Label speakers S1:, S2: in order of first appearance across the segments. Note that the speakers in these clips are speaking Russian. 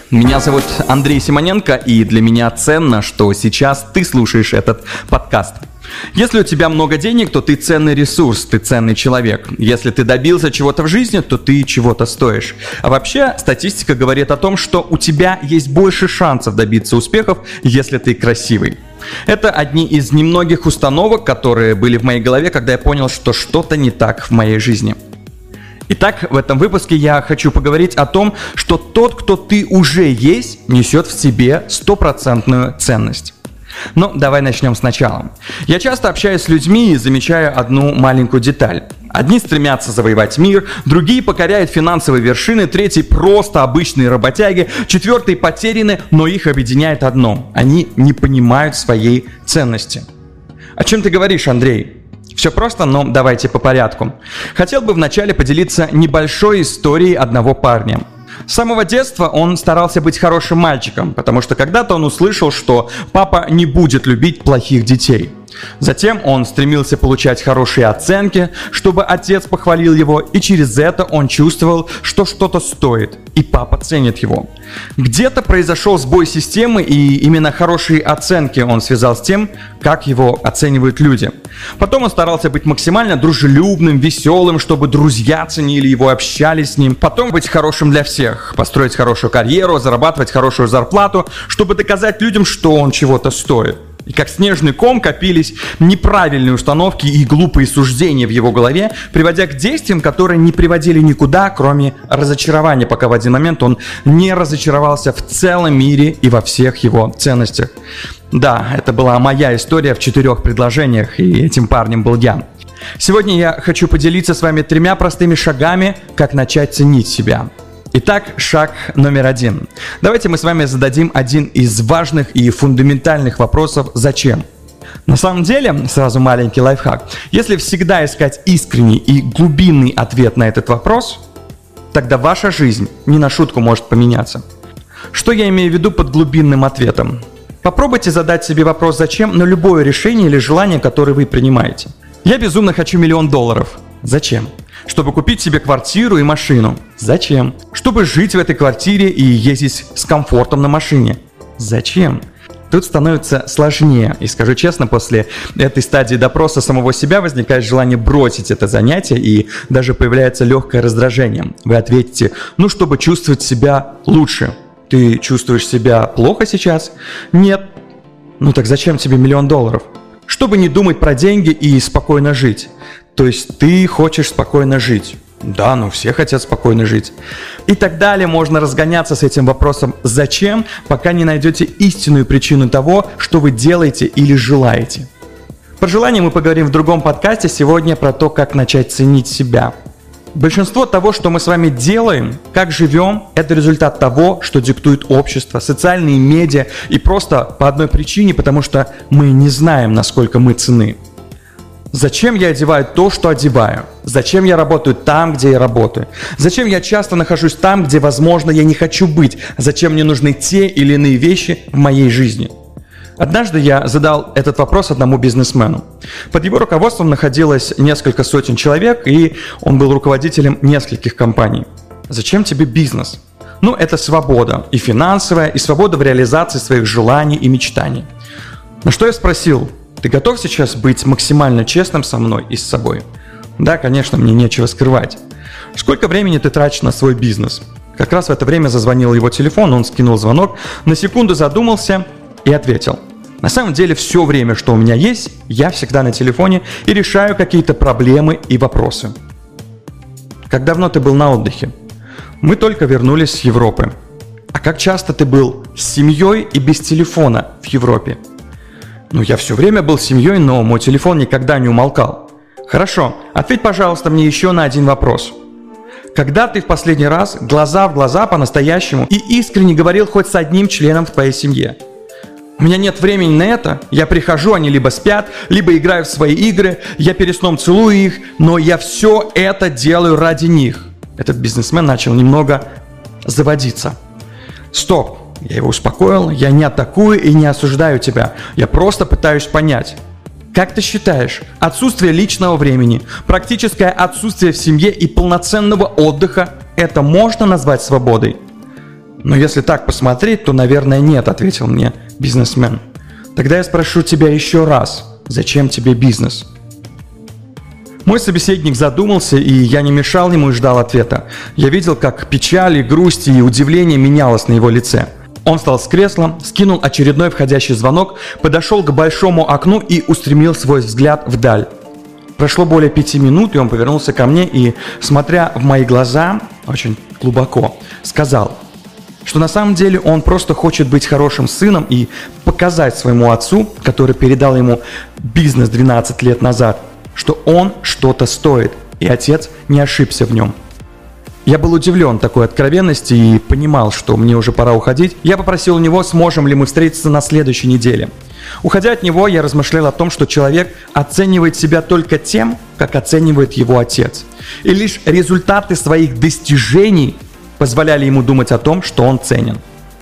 S1: Меня зовут Андрей Симоненко, и для меня ценно, что сейчас ты слушаешь этот подкаст. Если у тебя много денег, то ты ценный ресурс, ты ценный человек. Если ты добился чего-то в жизни, то ты чего-то стоишь. А вообще, статистика говорит о том, что у тебя есть больше шансов добиться успехов, если ты красивый. Это одни из немногих установок, которые были в моей голове, когда я понял, что что-то не так в моей жизни. Итак, в этом выпуске я хочу поговорить о том, что тот, кто ты уже есть, несет в себе стопроцентную ценность. Но давай начнем сначала. Я часто общаюсь с людьми и замечаю одну маленькую деталь. Одни стремятся завоевать мир, другие покоряют финансовые вершины, третьи просто обычные работяги, четвертые потеряны, но их объединяет одно – они не понимают своей ценности. О чем ты говоришь, Андрей? Все просто, но давайте по порядку. Хотел бы вначале поделиться небольшой историей одного парня. С самого детства он старался быть хорошим мальчиком, потому что когда-то он услышал, что папа не будет любить плохих детей. Затем он стремился получать хорошие оценки, чтобы отец похвалил его, и через это он чувствовал, что что-то стоит, и папа ценит его. Где-то произошел сбой системы, и именно хорошие оценки он связал с тем, как его оценивают люди. Потом он старался быть максимально дружелюбным, веселым, чтобы друзья ценили его, общались с ним. Потом быть хорошим для всех, построить хорошую карьеру, зарабатывать хорошую зарплату, чтобы доказать людям, что он чего-то стоит. И как снежный ком копились неправильные установки и глупые суждения в его голове, приводя к действиям, которые не приводили никуда, кроме разочарования, пока в один момент он не разочаровался в целом мире и во всех его ценностях. Да, это была моя история в 4 предложениях, и этим парнем был я. Сегодня я хочу поделиться с вами 3 простыми шагами, как начать ценить себя. Итак, шаг номер 1. Давайте мы с вами зададим один из важных и фундаментальных вопросов «Зачем?». На самом деле, сразу маленький лайфхак. Если всегда искать искренний и глубинный ответ на этот вопрос, тогда ваша жизнь не на шутку может поменяться. Что я имею в виду под глубинным ответом? Попробуйте задать себе вопрос «Зачем?», на любое решение или желание, которое вы принимаете. Я безумно хочу $1 миллион. Зачем? Чтобы купить себе квартиру и машину. Зачем? Чтобы жить в этой квартире и ездить с комфортом на машине. Зачем? Тут становится сложнее. И скажу честно, после этой стадии допроса самого себя возникает желание бросить это занятие, и даже появляется легкое раздражение. Вы ответите: чтобы чувствовать себя лучше. Ты чувствуешь себя плохо сейчас? Нет. Так зачем тебе $1 миллион? Чтобы не думать про деньги и спокойно жить. То есть ты хочешь спокойно жить. Да, все хотят спокойно жить. И так далее. Можно разгоняться с этим вопросом «Зачем?», пока не найдете истинную причину того, что вы делаете или желаете. Про желание мы поговорим в другом подкасте. Сегодня про то, как начать ценить себя. Большинство того, что мы с вами делаем, как живем, это результат того, что диктует общество, социальные медиа, и просто по одной причине, потому что мы не знаем, насколько мы ценны. Зачем я одеваю то, что одеваю? Зачем я работаю там, где я работаю? Зачем я часто нахожусь там, где, возможно, я не хочу быть? Зачем мне нужны те или иные вещи в моей жизни? Однажды я задал этот вопрос одному бизнесмену. Под его руководством находилось несколько сотен человек, и он был руководителем нескольких компаний. Зачем тебе бизнес? Это свобода, и финансовая, и свобода в реализации своих желаний и мечтаний. На что я спросил: ты готов сейчас быть максимально честным со мной и с собой? Да, конечно, мне нечего скрывать. Сколько времени ты тратишь на свой бизнес? Как раз в это время зазвонил его телефон, он скинул звонок, на секунду задумался и ответил: на самом деле все время, что у меня есть, я всегда на телефоне и решаю какие-то проблемы и вопросы. Как давно ты был на отдыхе? Мы только вернулись с Европы. А как часто ты был с семьей и без телефона в Европе? Я все время был с семьей, но мой телефон никогда не умолкал. Хорошо, ответь, пожалуйста, мне еще на один вопрос. Когда ты в последний раз глаза в глаза по-настоящему и искренне говорил хоть с одним членом в твоей семье? У меня нет времени на это, я прихожу, они либо спят, либо играют в свои игры, я перед сном целую их, но я все это делаю ради них. Этот бизнесмен начал немного заводиться. Стоп. Я его успокоил, я не атакую и не осуждаю тебя, я просто пытаюсь понять. Как ты считаешь, отсутствие личного времени, практическое отсутствие в семье и полноценного отдыха – это можно назвать свободой? «Но если так посмотреть, то, наверное, нет», — ответил мне бизнесмен. «Тогда я спрошу тебя еще раз, зачем тебе бизнес?» Мой собеседник задумался, и я не мешал ему и ждал ответа. Я видел, как печаль, грусть и удивление менялось на его лице. Он встал с кресла, скинул очередной входящий звонок, подошел к большому окну и устремил свой взгляд вдаль. Прошло более 5 минут, и он повернулся ко мне и, смотря в мои глаза, очень глубоко, сказал, что на самом деле он просто хочет быть хорошим сыном и показать своему отцу, который передал ему бизнес 12 лет назад, что он что-то стоит, и отец не ошибся в нем. Я был удивлен такой откровенности и понимал, что мне уже пора уходить. Я попросил у него, сможем ли мы встретиться на следующей неделе. Уходя от него, я размышлял о том, что человек оценивает себя только тем, как оценивает его отец. И лишь результаты своих достижений позволяли ему думать о том, что он ценен.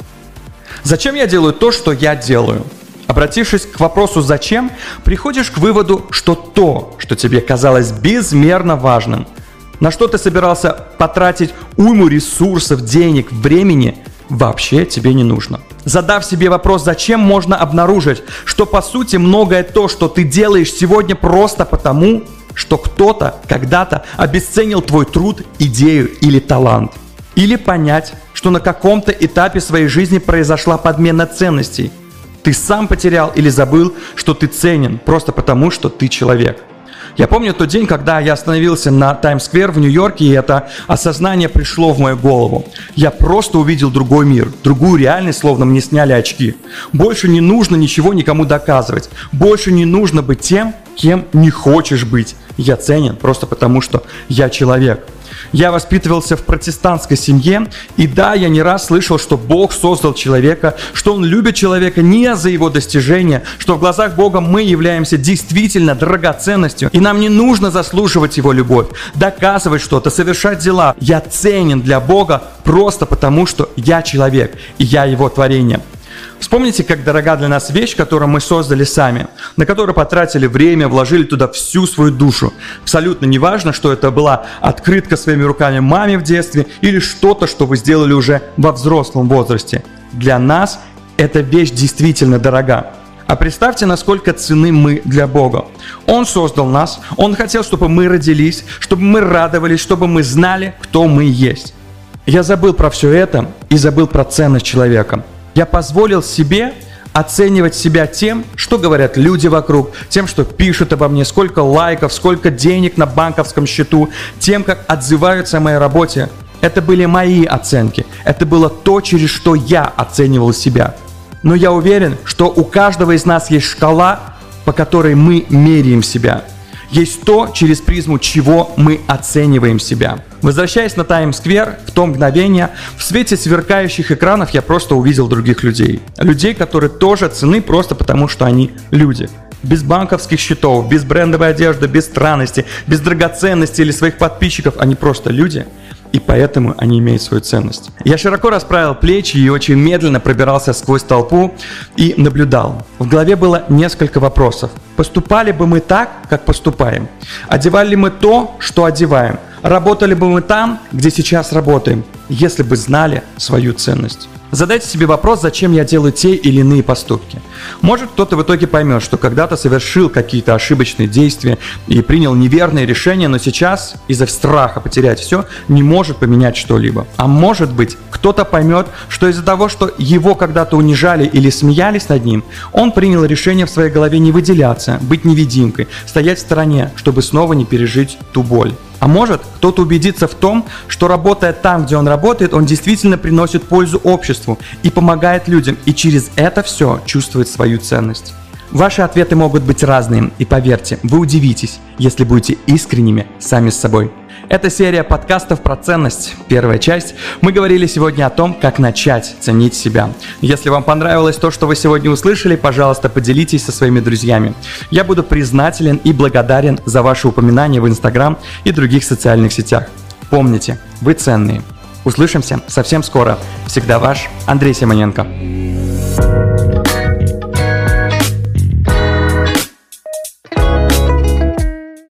S1: Зачем я делаю то, что я делаю? Обратившись к вопросу «зачем?», приходишь к выводу, что то, что тебе казалось безмерно важным, на что ты собирался потратить уйму ресурсов, денег, времени, вообще тебе не нужно. Задав себе вопрос «зачем?», можно обнаружить, что по сути многое то, что ты делаешь сегодня, просто потому, что кто-то когда-то обесценил твой труд, идею или талант. Или понять, что на каком-то этапе своей жизни произошла подмена ценностей. Ты сам потерял или забыл, что ты ценен, просто потому, что ты человек. Я помню тот день, когда я остановился на Таймс-сквер в Нью-Йорке, и это осознание пришло в мою голову. Я просто увидел другой мир, другую реальность, словно мне сняли очки. Больше не нужно ничего никому доказывать. Больше не нужно быть тем, кем не хочешь быть. Я ценен просто потому, что я человек. Я воспитывался в протестантской семье, и да, я не раз слышал, что Бог создал человека, что Он любит человека не за его достижения, что в глазах Бога мы являемся действительно драгоценностью, и нам не нужно заслуживать Его любовь, доказывать что-то, совершать дела. Я ценен для Бога просто потому, что я человек, и я Его творение. Вспомните, как дорога для нас вещь, которую мы создали сами, на которую потратили время, вложили туда всю свою душу. Абсолютно неважно, что это была открытка своими руками маме в детстве или что-то, что вы сделали уже во взрослом возрасте. Для нас эта вещь действительно дорога. А представьте, насколько ценны мы для Бога. Он создал нас, Он хотел, чтобы мы родились, чтобы мы радовались, чтобы мы знали, кто мы есть. Я забыл про все это и забыл про ценность человека. Я позволил себе оценивать себя тем, что говорят люди вокруг, тем, что пишут обо мне, сколько лайков, сколько денег на банковском счету, тем, как отзываются о моей работе. Это были мои оценки. Это было то, через что я оценивал себя. Но я уверен, что у каждого из нас есть шкала, по которой мы меряем себя. Есть то, через призму чего мы оцениваем себя. Возвращаясь на Таймс-сквер, в то мгновение, в свете сверкающих экранов я просто увидел других людей. Людей, которые тоже ценны просто потому, что они люди. Без банковских счетов, без брендовой одежды, без странностей, без драгоценностей или своих подписчиков. Они просто люди, и поэтому они имеют свою ценность. Я широко расправил плечи и очень медленно пробирался сквозь толпу и наблюдал. В голове было несколько вопросов. Поступали бы мы так, как поступаем? Одевали ли мы то, что одеваем? Работали бы мы там, где сейчас работаем, если бы знали свою ценность? Задайте себе вопрос, зачем я делаю те или иные поступки. Может, кто-то в итоге поймет, что когда-то совершил какие-то ошибочные действия и принял неверные решения, но сейчас из-за страха потерять все не может поменять что-либо. А может быть, кто-то поймет, что из-за того, что его когда-то унижали или смеялись над ним, он принял решение в своей голове не выделяться, быть невидимкой, стоять в стороне, чтобы снова не пережить ту боль. А может, кто-то убедится в том, что работая там, где он работает, он действительно приносит пользу обществу и помогает людям, и через это все чувствует свою ценность. Ваши ответы могут быть разными, и поверьте, вы удивитесь, если будете искренними сами с собой. Это серия подкастов про ценность. Первая часть. Мы говорили сегодня о том, как начать ценить себя. Если вам понравилось то, что вы сегодня услышали, пожалуйста, поделитесь со своими друзьями. Я буду признателен и благодарен за ваши упоминания в Instagram и других социальных сетях. Помните, вы ценные. Услышимся совсем скоро. Всегда ваш Андрей Симоненко.